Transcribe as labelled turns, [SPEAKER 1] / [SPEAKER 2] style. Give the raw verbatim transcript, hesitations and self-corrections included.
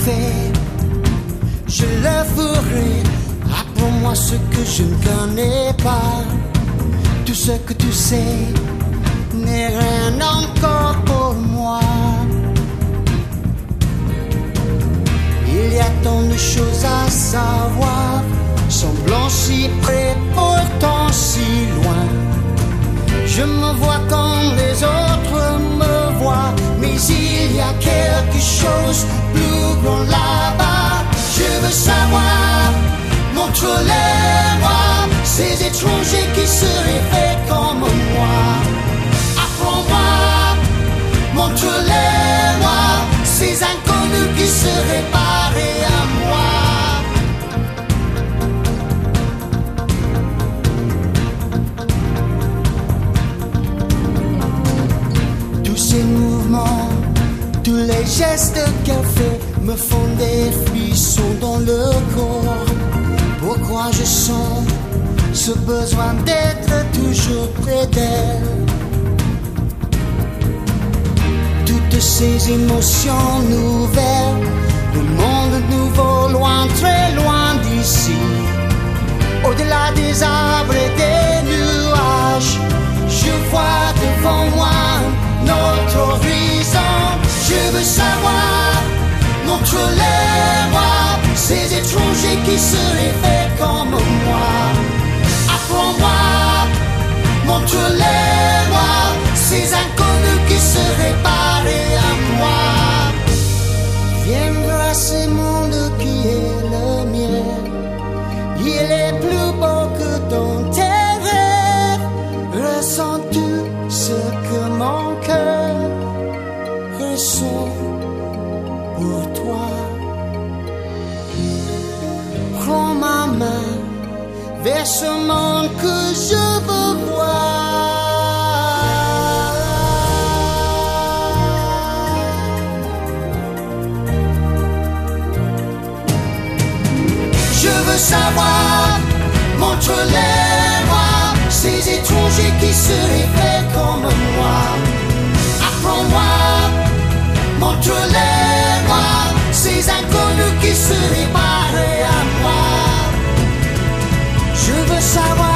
[SPEAKER 1] fait, je le ferai. Apprends-moi ce que je ne connais pas. Tout ce que tu sais n'est rien encore pour moi. Il y a tant de choses à savoir, semblant si près, pourtant si loin. Je me vois comme les autres me voient, mais il y a quelque chose plus grand là-bas. Je veux savoir, montre-les-moi, ces étrangers qui se réveillent comme moi. Apprends-moi, montre-les-moi, ces inconnus qui se réparent à moi. Tous ces mouvements, tous les gestes qu'elle fait me font des frissons dans le corps. Pourquoi je sens ce besoin d'être toujours près d'elle? Toutes ces émotions nouvelles, le monde nouveau, loin, très loin d'ici. Au-delà des arbres et des nuages, je vois devant moi notre horizon. Je veux savoir, montre-les-moi, ces étrangers qui se réveillent comme moi. Apprends-moi, montre-les-moi, ces inconnus qui se réparent à moi. Viendra ce monde qui est le mien, il est plus beau que dans tes rêves. Ressens-tu ce que mon cœur ressent pour toi? Prends ma main vers ce monde que je veux voir. Je veux savoir, montre-les-moi, ces étrangers qui se réveillent comme moi. Apprends-moi, montre-les-moi, ces inconnus qui se réparent à moi. Je veux savoir